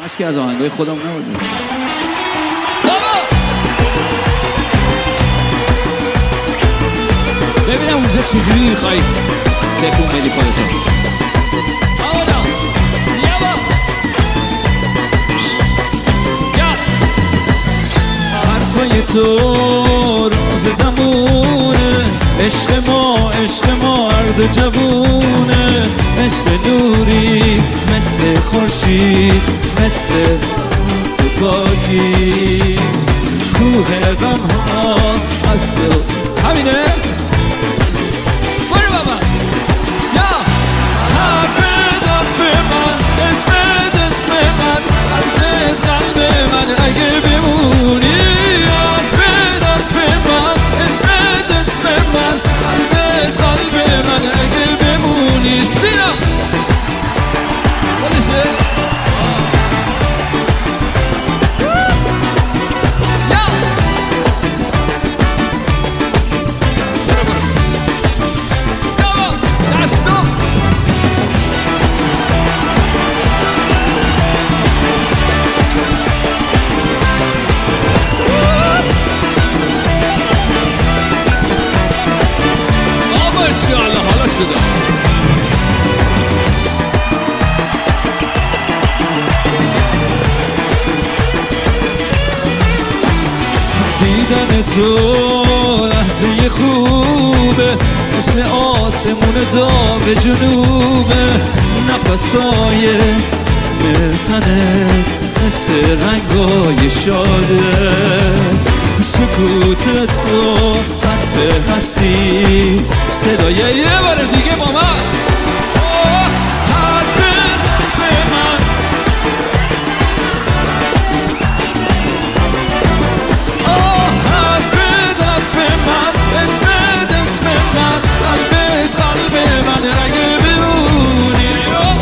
همش که از آهنگای خودم نبود. ببینم اونجا چجوری میخوای تکون بدی خودتو. حرفای تو راز زمونه، عشق ما عرض جوونه، مثل نوری مثل خورشید مثل تو پاکی، کوه غم ها از دل. همینه؟ برو بابا. یا حرف من، اسم من، قلب من، اگه بمونی حرف من، اسم من، قلب من، اگه بمونی. سینم خودشه. حالا شده دیدن تو لحظه خوبه، مثل آسمون داغ جنوبه، نفسای تنه مثل رنگای شاده، سکوت تو حرف هستی، صدای یه بار دیگه با من. حرف من، حرف من، اسم من، قلب من، اگه بمونی.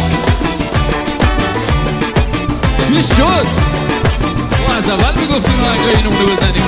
چی شد؟ ما از اول میگفتیم آهنگای اینو بزنیم.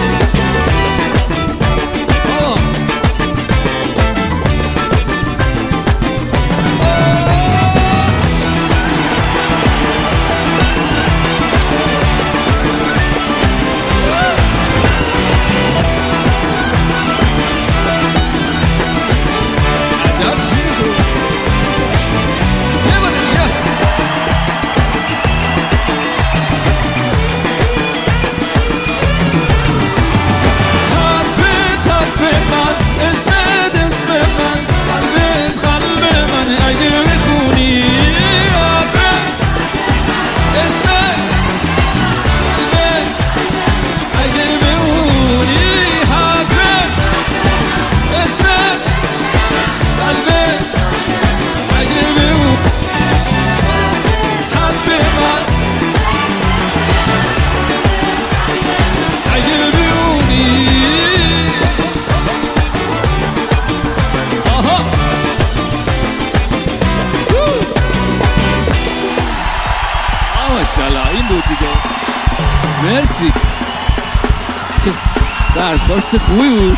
ماشاءالله این بود دیگه. مرسی که درخواست خوبی بود.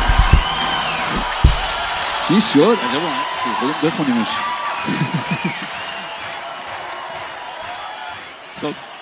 چی شد؟ عجبا خودم بخونیمش. خب